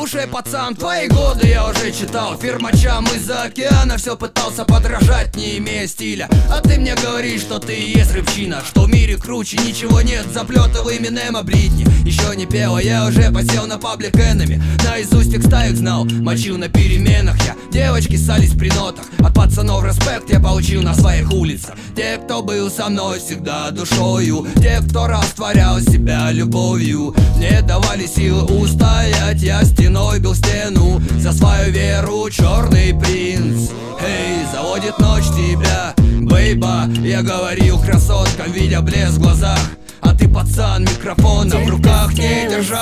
Слушай, пацан, твои годы я уже читал. Фирмачам из-за океана все пытался подражать, не имея стиля. А ты мне говоришь, что ты и есть рыбчина, что в мире круче ничего нет заплетов Эминема Бритни. Еще не пела, я уже посел на паблик Enemy. Наизусть текста их знал, мочил на переменах я. Девочки ссались при нотах, от пацанов респект я получил на своих улицах. Те, кто был со мной всегда душою, те, кто растворял себя любовью, не давали силы устоять. Я стеной бил стену за свою веру, черный принц. Эй, заводит ночь тебя, бейба. Я говорил красоткам, видя блеск в глазах, а ты, пацан, микрофона в руках не держал.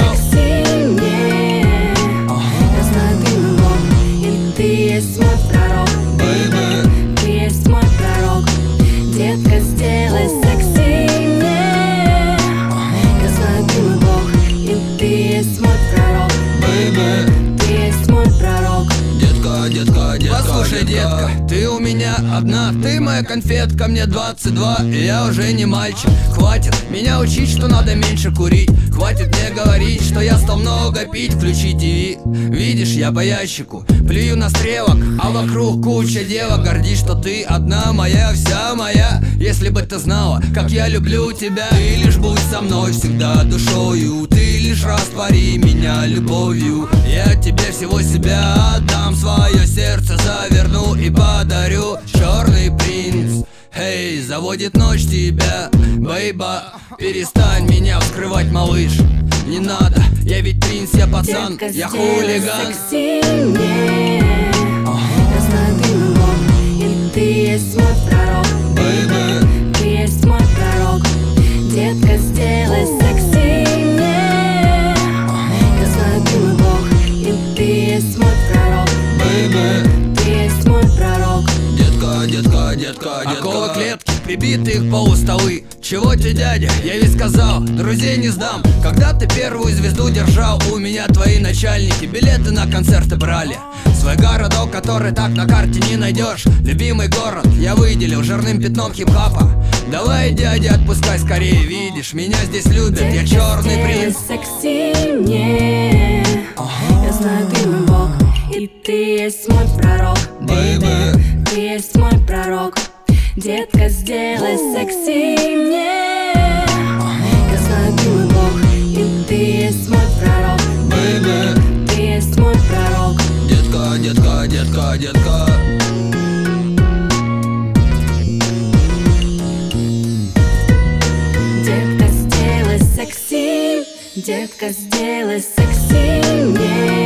Я знаю, ты мой Бог, и ты есть мой пророк, baby. Ты есть мой пророк, детка, сделай секси мне. Я знаю, ты мой Бог, и ты есть мой пророк, baby. Ты есть мой пророк. Детка, послушай, детка, ты у меня одна, ты моя конфетка, мне 22, и я уже не мальчик. Хватит меня учить, что надо меньше курить, хватит мне говорить, что я стал много пить. Включи ТВ, видишь, я по ящику плюю на стрелок, а вокруг куча девок. Гордись, что ты одна моя, вся моя. Если бы ты знала, как я люблю тебя, ты лишь будь со мной всегда душою, ты лишь раствори меня любовью. Я тебе всего себя отдам, свое сердце заверну и подарю. Черный принц, эй, заводит ночь тебя, бейба. Перестань меня вскрывать, малыш, не надо, я ведь принц, я пацан, детка, я хулиган. Секси мне. Я знаю, ты мой Бог, и ты есть мой пророк, baby. Ты есть мой пророк, детка, сделай секси мне. Я знаю, ты мой Бог, и ты есть мой пророк, baby. Ты есть мой пророк. Детка. Оковы клетки, прибитые к полу столы. Чего тебе, дядя? Я ведь сказал, друзей не сдам. Когда ты первую звезду держал, у меня твои начальники билеты на концерты брали. Свой городок, который так на карте не найдешь. Любимый город я выделил жирным пятном хип-хапа. Давай, дядя, отпускай скорее, видишь, меня здесь любят, я черный принц. Секси мне. Я знаю, ты мой Бог, и ты есть мой пророк, baby. Ты есть мой пророк, детка, сделай секси мне. Я знаю, ты мой Бог, и ты есть мой пророк, baby. Ты есть мой пророк. Детка. Детка, сделай секси, детка, сделай секси мне.